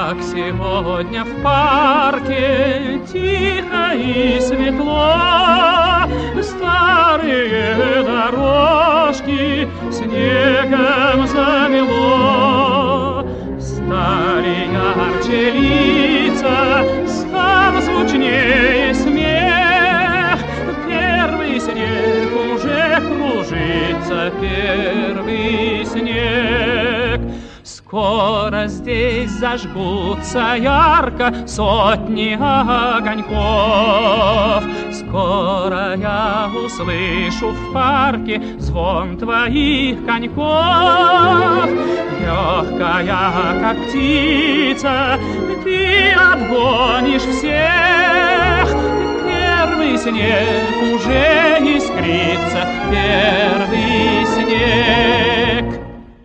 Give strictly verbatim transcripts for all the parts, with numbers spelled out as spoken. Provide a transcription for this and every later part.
как сегодня в парке, тихо и светло, старые дорожки снегом замело. Стали ярче лица, стал звучнее смех, первый снег уже кружится, первый снег. Скоро здесь зажгутся ярко сотни огоньков. Скоро я услышу в парке звон твоих коньков. Легкая, как птица, ты отгонишь всех. Первый снег уже искрится, первый снег.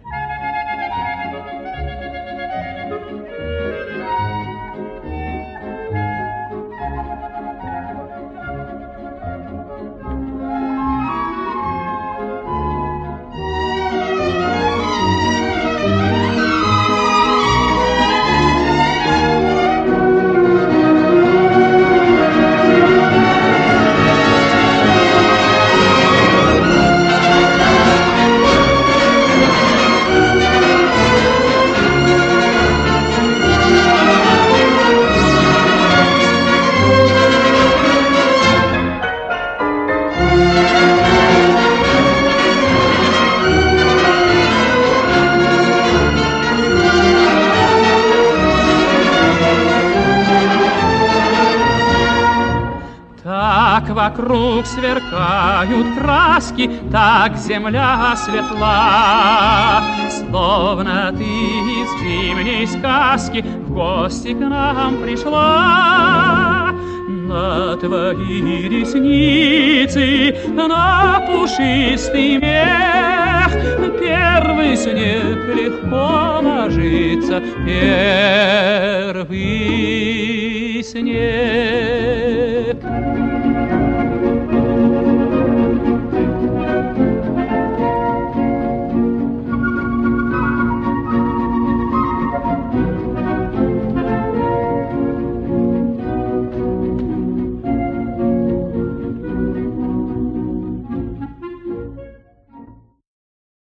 Так вокруг сверкают краски, так земля светла, словно ты из зимней сказки в гости к нам пришла. На твои ресницы, на пушистый мех первый снег легко ложится, первый снег.